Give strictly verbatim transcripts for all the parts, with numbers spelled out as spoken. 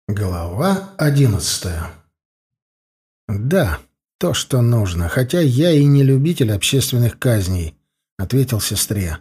Глава одиннадцатая. «Да, то, что нужно, хотя я и не любитель общественных казней», — ответил сестре.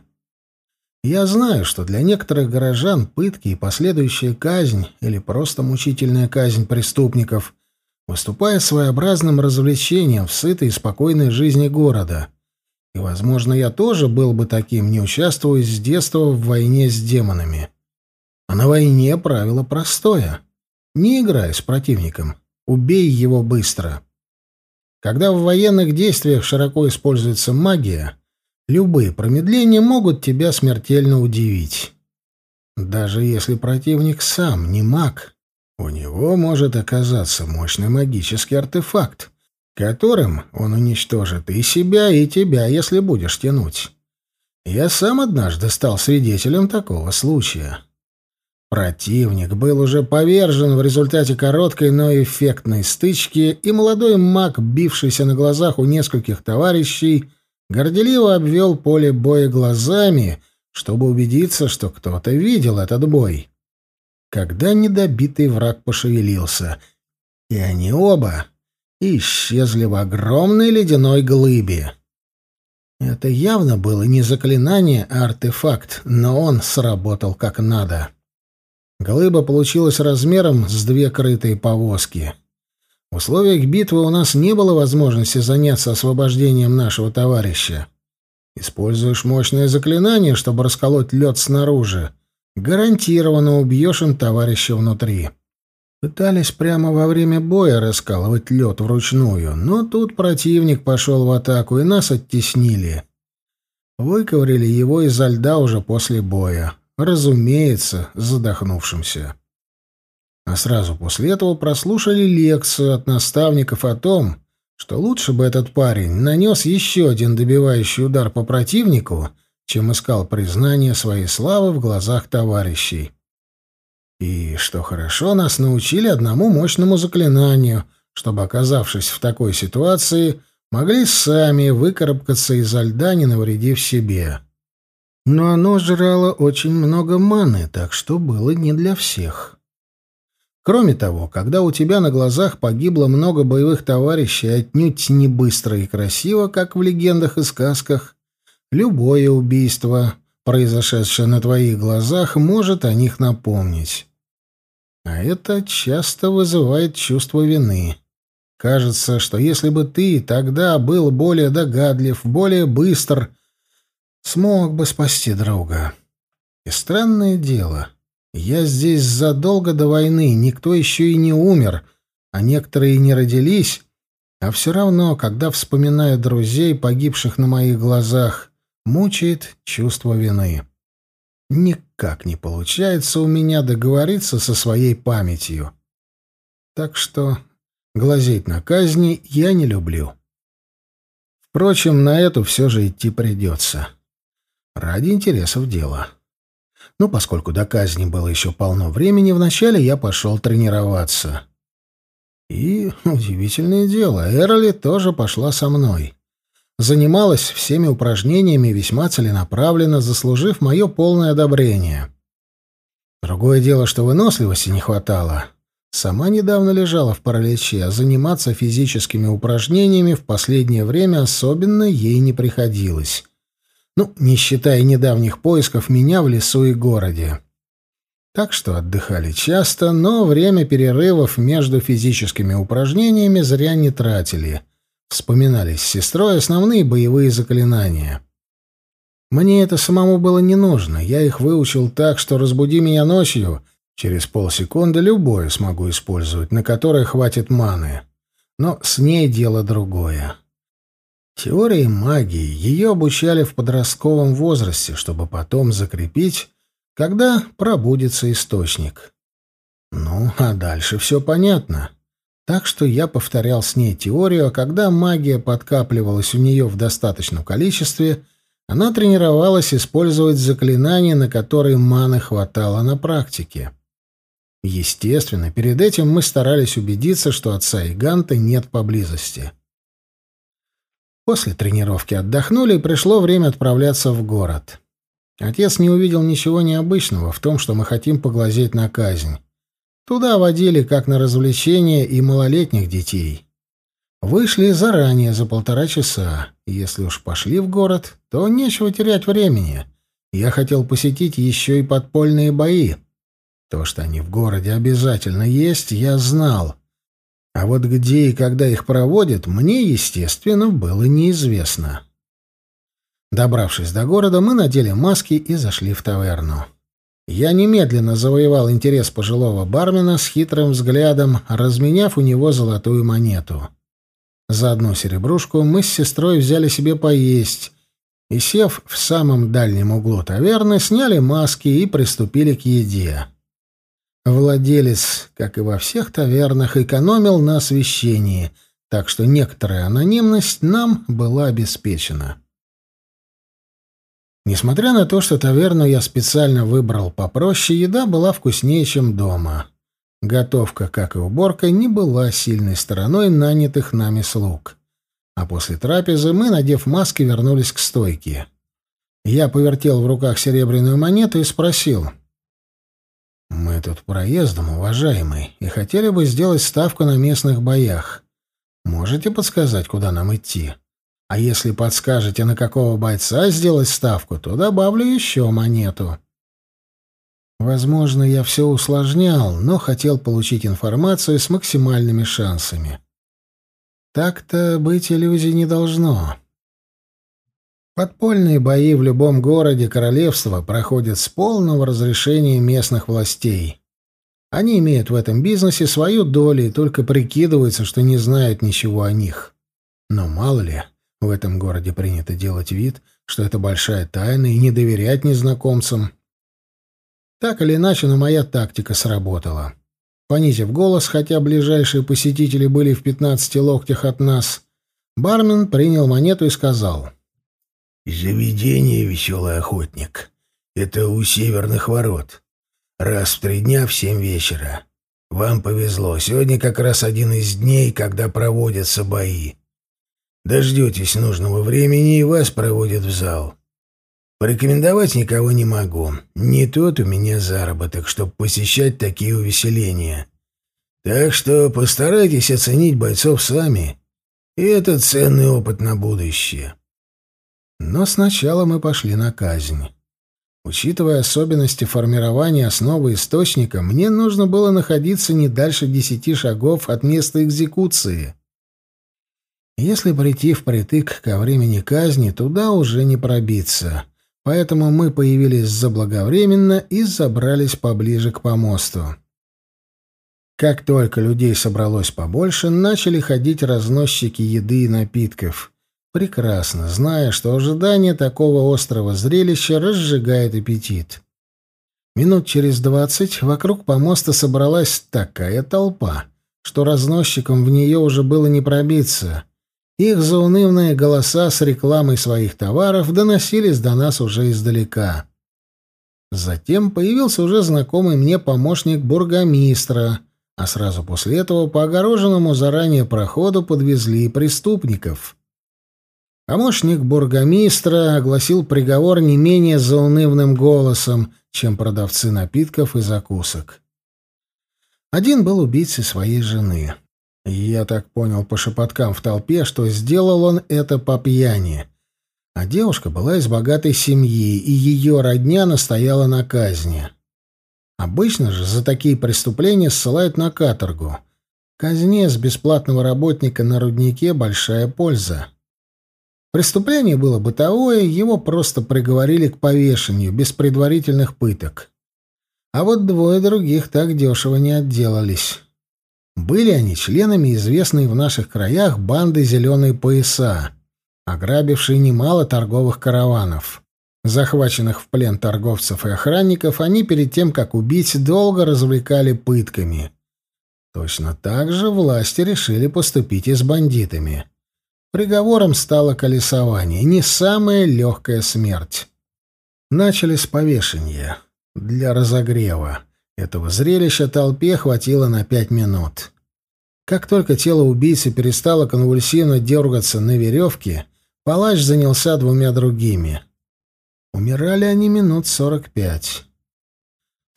«Я знаю, что для некоторых горожан пытки и последующая казнь или просто мучительная казнь преступников выступает своеобразным развлечением в сытой и спокойной жизни города. И, возможно, я тоже был бы таким, не участвуя с детства в войне с демонами. А на войне правило простое. Не играй с противником, убей его быстро. Когда в военных действиях широко используется магия, любые промедления могут тебя смертельно удивить. Даже если противник сам не маг, у него может оказаться мощный магический артефакт, которым он уничтожит и себя, и тебя, если будешь тянуть. Я сам однажды стал свидетелем такого случая. Противник был уже повержен в результате короткой, но эффектной стычки, и молодой маг, бившийся на глазах у нескольких товарищей, горделиво обвел поле боя глазами, чтобы убедиться, что кто-то видел этот бой. Когда недобитый враг пошевелился, и они оба исчезли в огромной ледяной глыбе. Это явно было не заклинание, а артефакт, но он сработал как надо. Глыба получилась размером с две крытые повозки. В условиях битвы у нас не было возможности заняться освобождением нашего товарища. Используешь мощное заклинание, чтобы расколоть лед снаружи, гарантированно убьешь им товарища внутри. Пытались прямо во время боя раскалывать лед вручную, но тут противник пошел в атаку, и нас оттеснили. Выковырили его изо льда уже после боя. Разумеется, задохнувшимся. А сразу после этого прослушали лекцию от наставников о том, что лучше бы этот парень нанес еще один добивающий удар по противнику, чем искал признания своей славы в глазах товарищей. И, что хорошо, нас научили одному мощному заклинанию, чтобы, оказавшись в такой ситуации, могли сами выкарабкаться изо льда, не навредив себе. Но оно жрало очень много маны, так что было не для всех. Кроме того, когда у тебя на глазах погибло много боевых товарищей, отнюдь не быстро и красиво, как в легендах и сказках, любое убийство, произошедшее на твоих глазах, может о них напомнить. А это часто вызывает чувство вины. Кажется, что если бы ты тогда был более догадлив, более быстр, смог бы спасти друга. И странное дело, я здесь задолго до войны, никто еще и не умер, а некоторые не родились, а все равно, когда вспоминаю друзей, погибших на моих глазах, мучает чувство вины. Никак не получается у меня договориться со своей памятью. Так что глазеть на казни я не люблю. Впрочем, на эту все же идти придется. Ради интересов дела. Но поскольку до казни было еще полно времени, вначале я пошел тренироваться. И, удивительное дело, Эрли тоже пошла со мной. Занималась всеми упражнениями весьма целенаправленно, заслужив мое полное одобрение. Другое дело, что выносливости не хватало. Сама недавно лежала в параличе, а заниматься физическими упражнениями в последнее время особенно ей не приходилось. Ну, не считая недавних поисков меня в лесу и городе. Так что отдыхали часто, но время перерывов между физическими упражнениями зря не тратили. Вспоминали с сестрой основные боевые заклинания. Мне это самому было не нужно, я их выучил так, что разбуди меня ночью, через полсекунды любое смогу использовать, на которое хватит маны. Но с ней дело другое. Теории магии ее обучали в подростковом возрасте, чтобы потом закрепить, когда пробудится источник. Ну, а дальше все понятно. Так что я повторял с ней теорию, а когда магия подкапливалась у нее в достаточном количестве, она тренировалась использовать заклинания, на которые маны хватало на практике. Естественно, перед этим мы старались убедиться, что отца и Ганта нет поблизости. После тренировки отдохнули, и пришло время отправляться в город. Отец не увидел ничего необычного в том, что мы хотим поглазеть на казнь. Туда водили как на развлечения и малолетних детей. Вышли заранее, за полтора часа. Если уж пошли в город, то нечего терять времени. Я хотел посетить еще и подпольные бои. То, что они в городе обязательно есть, я знал. А вот где и когда их проводят, мне, естественно, было неизвестно. Добравшись до города, мы надели маски и зашли в таверну. Я немедленно завоевал интерес пожилого бармена с хитрым взглядом, разменяв у него золотую монету. За одну серебрушку мы с сестрой взяли себе поесть и, сев в самом дальнем углу таверны, сняли маски и приступили к еде. Владелец, как и во всех тавернах, экономил на освещении, так что некоторая анонимность нам была обеспечена. Несмотря на то, что таверну я специально выбрал попроще, еда была вкуснее, чем дома. Готовка, как и уборка, не была сильной стороной нанятых нами слуг. А после трапезы мы, надев маски, вернулись к стойке. Я повертел в руках серебряную монету и спросил: «Мы тут проездом, уважаемый, и хотели бы сделать ставку на местных боях. Можете подсказать, куда нам идти? А если подскажете, на какого бойца сделать ставку, то добавлю еще монету». Возможно, я все усложнял, но хотел получить информацию с максимальными шансами. Так-то быть иллюзий не должно. Подпольные бои в любом городе королевства проходят с полного разрешения местных властей. Они имеют в этом бизнесе свою долю и только прикидываются, что не знают ничего о них. Но мало ли, в этом городе принято делать вид, что это большая тайна, и не доверять незнакомцам. Так или иначе, но моя тактика сработала. Понизив голос, хотя ближайшие посетители были в пятнадцати локтях от нас, бармен принял монету и сказал: «Заведение «Веселый охотник». Это у северных ворот. Раз в три дня в семь вечера. Вам повезло. Сегодня как раз один из дней, когда проводятся бои. Дождетесь нужного времени, и вас проводят в зал. Порекомендовать никого не могу. Не тот у меня заработок, чтобы посещать такие увеселения. Так что постарайтесь оценить бойцов сами. И это ценный опыт на будущее». Но сначала мы пошли на казнь. Учитывая особенности формирования основы источника, мне нужно было находиться не дальше десяти шагов от места экзекуции. Если прийти впритык ко времени казни, туда уже не пробиться. Поэтому мы появились заблаговременно и забрались поближе к помосту. Как только людей собралось побольше, начали ходить разносчики еды и напитков, прекрасно зная, что ожидание такого острого зрелища разжигает аппетит. Минут через двадцать вокруг помоста собралась такая толпа, что разносчикам в нее уже было не пробиться. Их заунывные голоса с рекламой своих товаров доносились до нас уже издалека. Затем появился уже знакомый мне помощник бургомистра, а сразу после этого по огороженному заранее проходу подвезли и преступников. Помощник бургомистра огласил приговор не менее заунывным голосом, чем продавцы напитков и закусок. Один был убийцей своей жены. Я так понял по шепоткам в толпе, что сделал он это по пьяни. А девушка была из богатой семьи, и ее родня настояла на казни. Обычно же за такие преступления ссылают на каторгу. Казне с бесплатного работника на руднике большая польза. Преступление было бытовое, его просто приговорили к повешению, без предварительных пыток. А вот двое других так дешево не отделались. Были они членами известной в наших краях банды «Зеленые пояса», ограбившей немало торговых караванов. Захваченных в плен торговцев и охранников они перед тем, как убить, долго развлекали пытками. Точно так же власти решили поступить и с бандитами. Приговором стало колесование, не самая легкая смерть. Начали с повешения. Для разогрева. Этого зрелища толпе хватило на пять минут. Как только тело убийцы перестало конвульсивно дергаться на веревке, палач занялся двумя другими. Умирали они минут сорок пять.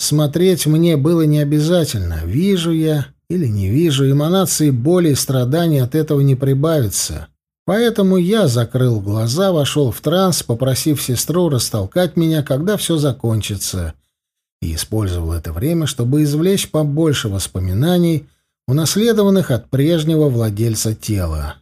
Смотреть мне было не обязательно, вижу я или не вижу, эманации боли и страданий от этого не прибавится. Поэтому я закрыл глаза, вошел в транс, попросив сестру растолкать меня, когда все закончится, и использовал это время, чтобы извлечь побольше воспоминаний, унаследованных от прежнего владельца тела.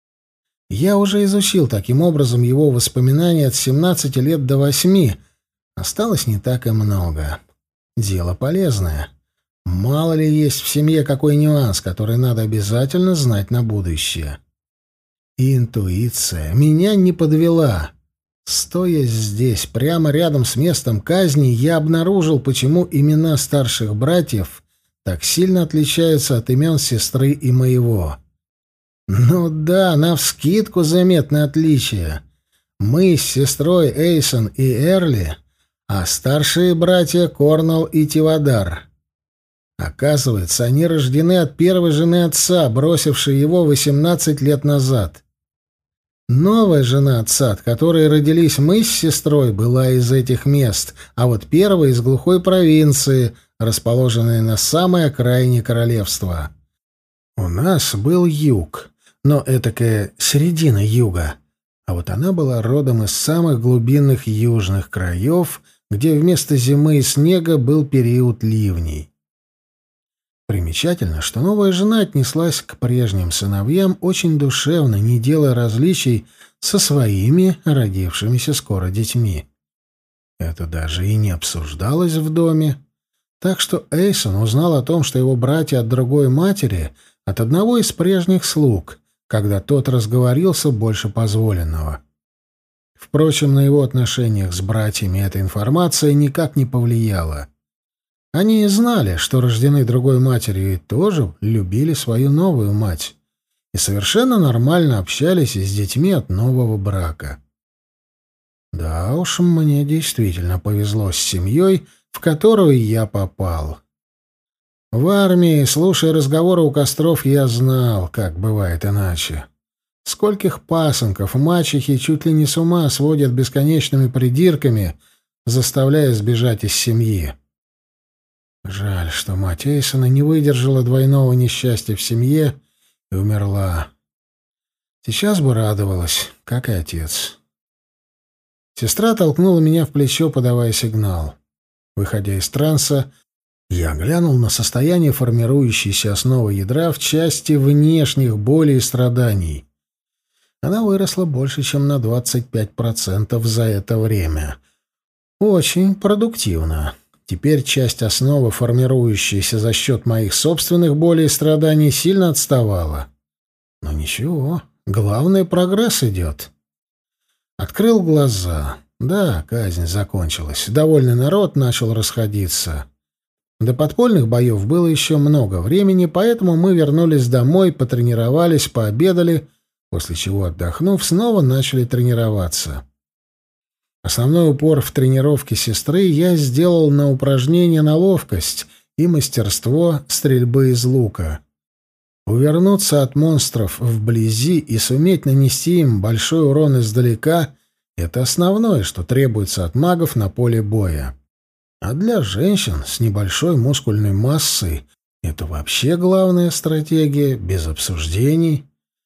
Я уже изучил таким образом его воспоминания от семнадцати лет до восьми. Осталось не так и много. Дело полезное. Мало ли есть в семье какой нюанс, который надо обязательно знать на будущее. И интуиция меня не подвела. Стоя здесь, прямо рядом с местом казни, я обнаружил, почему имена старших братьев так сильно отличаются от имен сестры и моего. Ну да, навскидку заметны отличия. Мы с сестрой Эйсон и Эрли, а старшие братья Корнелл и Тивадар. Оказывается, они рождены от первой жены отца, бросившей его восемнадцать лет назад. Новая жена отца, от которой родились мы с сестрой, была из этих мест, а вот первая из глухой провинции, расположенной на самой окраине королевства. У нас был юг, но этакая середина юга, а вот она была родом из самых глубинных южных краев, где вместо зимы и снега был период ливней. Примечательно, что новая жена отнеслась к прежним сыновьям очень душевно, не делая различий со своими родившимися скоро детьми. Это даже и не обсуждалось в доме. Так что Эйсон узнал о том, что его братья от другой матери, от одного из прежних слуг, когда тот разговорился больше позволенного. Впрочем, на его отношениях с братьями эта информация никак не повлияла. Они и знали, что рождены другой матерью, и тоже любили свою новую мать. И совершенно нормально общались и с детьми от нового брака. Да уж, мне действительно повезло с семьей, в которую я попал. В армии, слушая разговоры у костров, я знал, как бывает иначе. Скольких пасынков мачехи чуть ли не с ума сводят бесконечными придирками, заставляя сбежать из семьи. Жаль, что мать Эйсона не выдержала двойного несчастья в семье и умерла. Сейчас бы радовалась, как и отец. Сестра толкнула меня в плечо, подавая сигнал. Выходя из транса, я глянул на состояние формирующейся основы ядра в части внешних болей и страданий. Она выросла больше, чем на двадцать пять процентов за это время. Очень продуктивно. Теперь часть основы, формирующаяся за счет моих собственных болей и страданий, сильно отставала. Но ничего, главное, прогресс идет. Открыл глаза. Да, казнь закончилась. Довольный народ начал расходиться. До подпольных боев было еще много времени, поэтому мы вернулись домой, потренировались, пообедали, после чего, отдохнув, снова начали тренироваться. Основной упор в тренировке сестры я сделал на упражнения на ловкость и мастерство стрельбы из лука. Увернуться от монстров вблизи и суметь нанести им большой урон издалека — это основное, что требуется от магов на поле боя. А для женщин с небольшой мускульной массой это вообще главная стратегия, без обсуждений.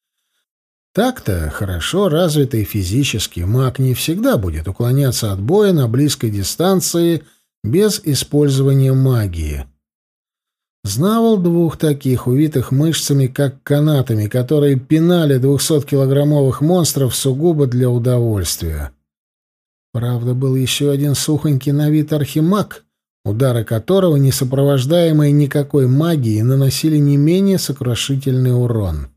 Так-то хорошо развитый физический маг не всегда будет уклоняться от боя на близкой дистанции без использования магии. Знавал двух таких, увитых мышцами, как канатами, которые пинали двухсоткилограммовых монстров сугубо для удовольствия. Правда, был еще один сухонький на вид архимаг, удары которого, не сопровождаемые никакой магией, наносили не менее сокрушительный урон.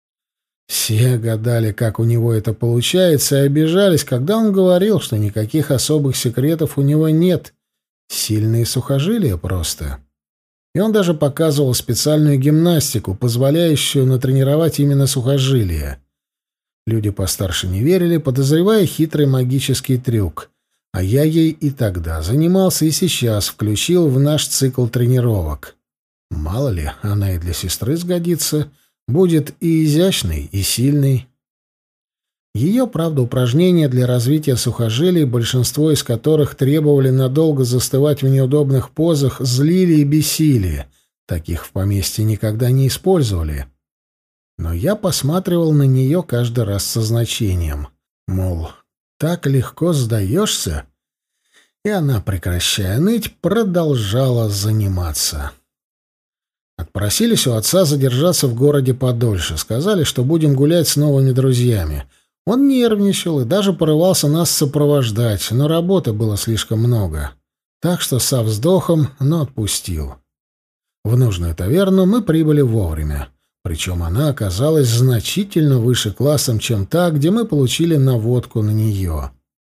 Все гадали, как у него это получается, и обижались, когда он говорил, что никаких особых секретов у него нет. Сильные сухожилия просто. И он даже показывал специальную гимнастику, позволяющую натренировать именно сухожилия. Люди постарше не верили, подозревая хитрый магический трюк. А я ей и тогда занимался, и сейчас включил в наш цикл тренировок. Мало ли, она и для сестры сгодится. Будет и изящный, и сильный. Ее, правда, упражнения для развития сухожилий, большинство из которых требовали надолго застывать в неудобных позах, злили и бесили. Таких в поместье никогда не использовали. Но я посматривал на нее каждый раз со значением. Мол, так легко сдаешься? И она, прекращая ныть, продолжала заниматься. Отпросились у отца задержаться в городе подольше. Сказали, что будем гулять с новыми друзьями. Он нервничал и даже порывался нас сопровождать, но работы было слишком много. Так что со вздохом, но отпустил. В нужную таверну мы прибыли вовремя. Причем она оказалась значительно выше классом, чем та, где мы получили наводку на нее.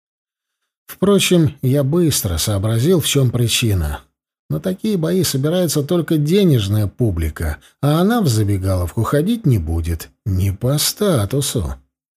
Впрочем, я быстро сообразил, в чем причина. На такие бои собирается только денежная публика, а она в забегаловку ходить не будет. Не по статусу.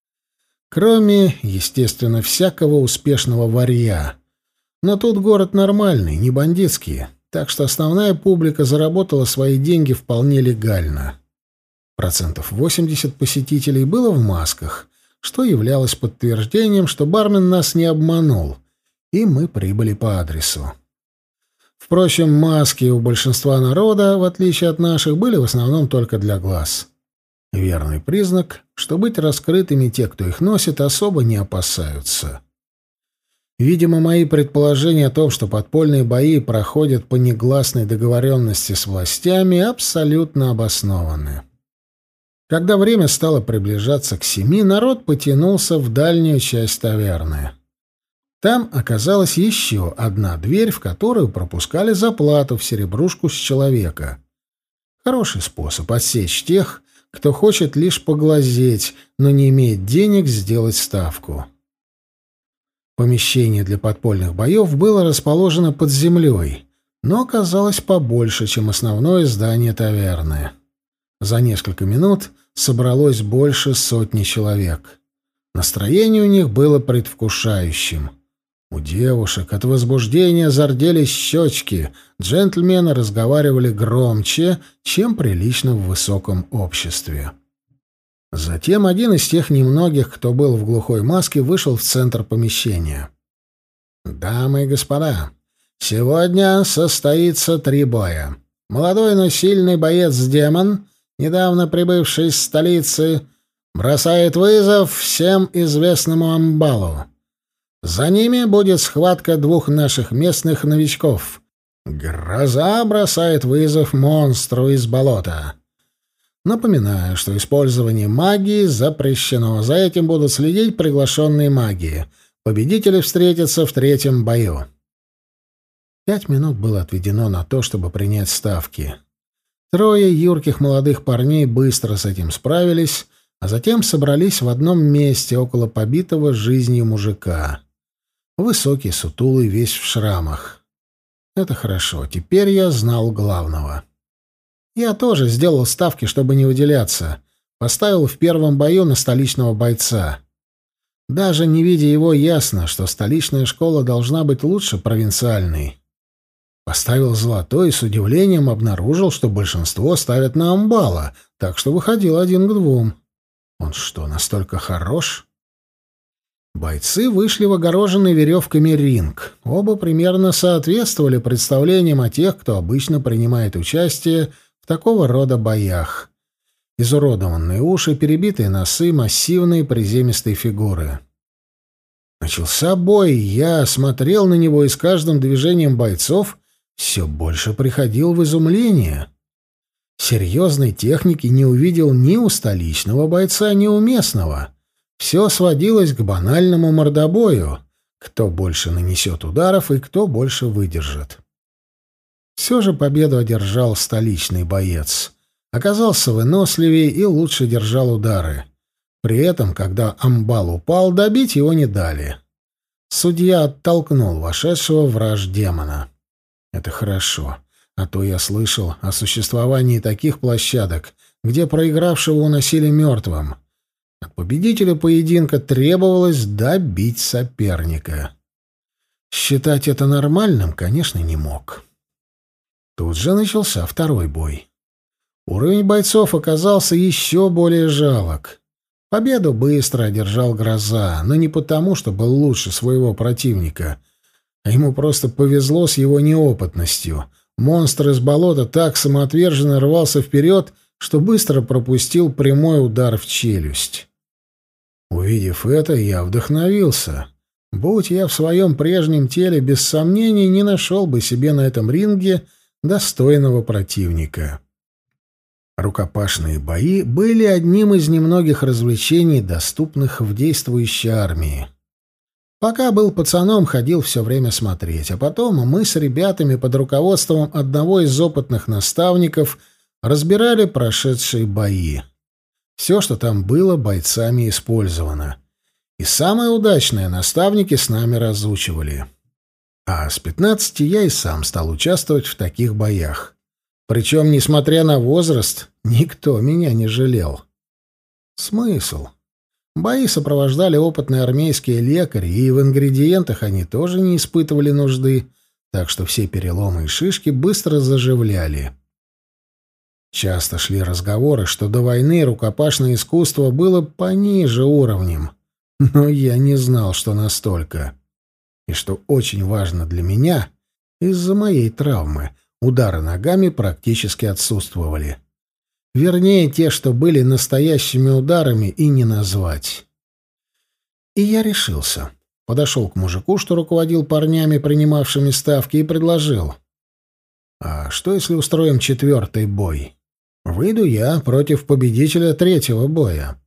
Кроме, естественно, всякого успешного варья. Но тут город нормальный, не бандитский, так что основная публика заработала свои деньги вполне легально. Процентов восемьдесят посетителей было в масках, что являлось подтверждением, что бармен нас не обманул, и мы прибыли по адресу. Впрочем, маски у большинства народа, в отличие от наших, были в основном только для глаз. Верный признак, что быть раскрытыми те, кто их носит, особо не опасаются. Видимо, мои предположения о том, что подпольные бои проходят по негласной договоренности с властями, абсолютно обоснованы. Когда время стало приближаться к семи, народ потянулся в дальнюю часть таверны. Там оказалась еще одна дверь, в которую пропускали за плату в серебрушку с человека. Хороший способ отсечь тех, кто хочет лишь поглазеть, но не имеет денег сделать ставку. Помещение для подпольных боев было расположено под землей, но оказалось побольше, чем основное здание таверны. За несколько минут собралось больше сотни человек. Настроение у них было предвкушающим. У девушек от возбуждения зарделись щечки, джентльмены разговаривали громче, чем прилично в высоком обществе. Затем один из тех немногих, кто был в глухой маске, вышел в центр помещения. «Дамы и господа, сегодня состоится три боя. Молодой, но сильный боец-демон, недавно прибывший из столицы, бросает вызов всем известному Амбалу. За ними будет схватка двух наших местных новичков. Гроза бросает вызов монстру из болота. Напоминаю, что использование магии запрещено. За этим будут следить приглашенные маги. Победители встретятся в третьем бою». Пять минут было отведено на то, чтобы принять ставки. Трое юрких молодых парней быстро с этим справились, а затем собрались в одном месте около побитого жизнью мужика. Высокий, сутулый, весь в шрамах. Это хорошо, теперь я знал главного. Я тоже сделал ставки, чтобы не выделяться. Поставил в первом бою на столичного бойца. Даже не видя его, ясно, что столичная школа должна быть лучше провинциальной. Поставил золотой и с удивлением обнаружил, что большинство ставят на Амбала, так что выходил один к двум. Он что, настолько хорош? Бойцы вышли в огороженный веревками ринг. Оба примерно соответствовали представлениям о тех, кто обычно принимает участие в такого рода боях. Изуродованные уши, перебитые носы, массивные приземистые фигуры. Начался бой, я смотрел на него и с каждым движением бойцов все больше приходил в изумление. Серьезной техники не увидел ни у столичного бойца, ни у местного. Все сводилось к банальному мордобою. Кто больше нанесет ударов и кто больше выдержит. Все же победу одержал столичный боец. Оказался выносливее и лучше держал удары. При этом, когда Амбал упал, добить его не дали. Судья оттолкнул вошедшего в раж демона. Это хорошо, а то я слышал о существовании таких площадок, где проигравшего уносили мертвым. От победителя поединка требовалось добить соперника. Считать это нормальным, конечно, не мог. Тут же начался второй бой. Уровень бойцов оказался еще более жалок. Победу быстро одержал Гроза, но не потому, что был лучше своего противника, а ему просто повезло с его неопытностью. Монстр из болота так самоотверженно рвался вперед, что быстро пропустил прямой удар в челюсть. Увидев это, я вдохновился. Будь я в своем прежнем теле, без сомнений не нашел бы себе на этом ринге достойного противника. Рукопашные бои были одним из немногих развлечений, доступных в действующей армии. Пока был пацаном, ходил все время смотреть, а потом мы с ребятами под руководством одного из опытных наставников разбирали прошедшие бои. Все, что там было, бойцами использовано. И самое удачное наставники с нами разучивали. А с пятнадцати я и сам стал участвовать в таких боях. Причем, несмотря на возраст, никто меня не жалел. Смысл? Бои сопровождали опытные армейские лекари, и в ингредиентах они тоже не испытывали нужды, так что все переломы и шишки быстро заживляли. Часто шли разговоры, что до войны рукопашное искусство было пониже уровнем, но я не знал, что настолько. И что очень важно для меня, из-за моей травмы удары ногами практически отсутствовали. Вернее, те, что были настоящими ударами, и не назвать. И я решился. Подошел к мужику, что руководил парнями, принимавшими ставки, и предложил. «А что, если устроим четвертый бой? Выйду я против победителя третьего боя.